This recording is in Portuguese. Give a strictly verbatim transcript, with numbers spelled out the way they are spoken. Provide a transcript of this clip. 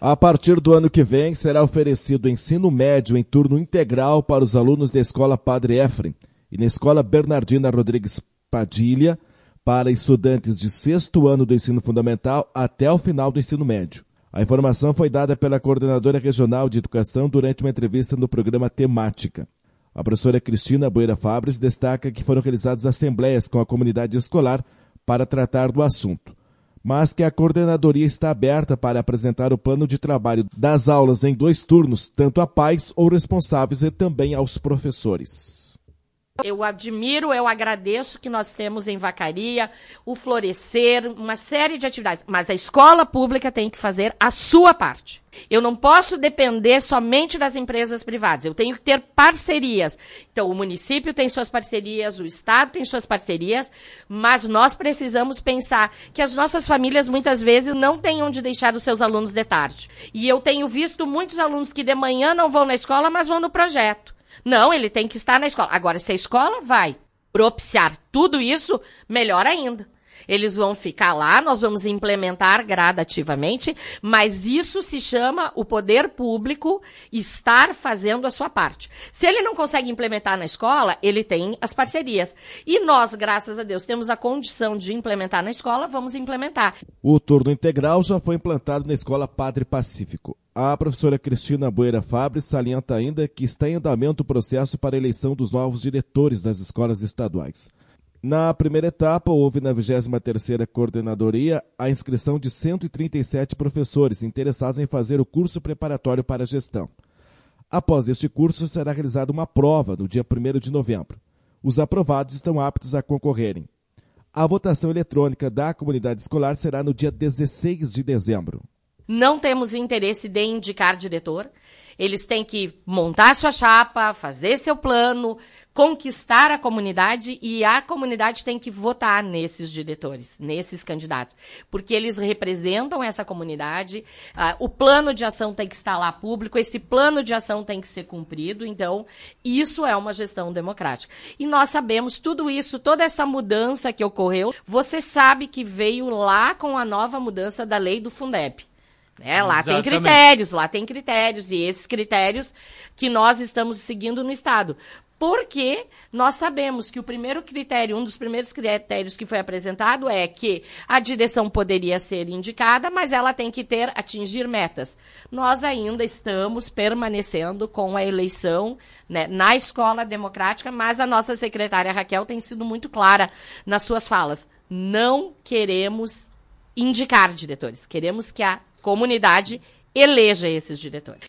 A partir do ano que vem, será oferecido ensino médio em turno integral para os alunos da Escola Padre Efrem e na Escola Bernardina Rodrigues Padilha para estudantes de sexto ano do ensino fundamental até o final do ensino médio. A informação foi dada pela coordenadora regional de educação durante uma entrevista no programa Temática. A professora Cristina Boeira Fabres destaca que foram realizadas assembleias com a comunidade escolar para tratar do assunto, mas que a coordenadoria está aberta para apresentar o plano de trabalho das aulas em dois turnos, tanto a pais ou responsáveis e também aos professores. Eu admiro, eu agradeço que nós temos em Vacaria o Florescer, uma série de atividades, mas a escola pública tem que fazer a sua parte. Eu não posso depender somente das empresas privadas, eu tenho que ter parcerias. Então, o município tem suas parcerias, o Estado tem suas parcerias, mas nós precisamos pensar que as nossas famílias muitas vezes não têm onde deixar os seus alunos de tarde. E eu tenho visto muitos alunos que de manhã não vão na escola, mas vão no projeto. Não, ele tem que estar na escola. Agora, se a escola vai propiciar tudo isso, melhor ainda. Eles vão ficar lá, nós vamos implementar gradativamente, mas isso se chama o poder público estar fazendo a sua parte. Se ele não consegue implementar na escola, ele tem as parcerias. E nós, graças a Deus, temos a condição de implementar na escola, vamos implementar. O turno integral já foi implantado na Escola Padre Pacífico. A professora Cristina Boeira Fabres salienta ainda que está em andamento o processo para a eleição dos novos diretores das escolas estaduais. Na primeira etapa, houve na vigésima terceira Coordenadoria a inscrição de cento e trinta e sete professores interessados em fazer o curso preparatório para a gestão. Após este curso, será realizada uma prova no dia primeiro de novembro. Os aprovados estão aptos a concorrerem. A votação eletrônica da comunidade escolar será no dia dezesseis de dezembro. Não temos interesse de indicar diretor. Eles têm que montar sua chapa, fazer seu plano, conquistar a comunidade e a comunidade tem que votar nesses diretores, nesses candidatos, porque eles representam essa comunidade, uh, o plano de ação tem que estar lá público, esse plano de ação tem que ser cumprido, então isso é uma gestão democrática. E nós sabemos tudo isso, toda essa mudança que ocorreu, você sabe que veio lá com a nova mudança da lei do Fundeb. É, lá Exatamente. Tem critérios, lá tem critérios, e esses critérios que nós estamos seguindo no Estado. Porque nós sabemos que o primeiro critério, um dos primeiros critérios que foi apresentado é que a direção poderia ser indicada, mas ela tem que ter, atingir metas. Nós ainda estamos permanecendo com a eleição, né, na escola democrática, mas a nossa secretária Raquel tem sido muito clara nas suas falas. Não queremos indicar diretores, queremos que a comunidade eleja esses diretores.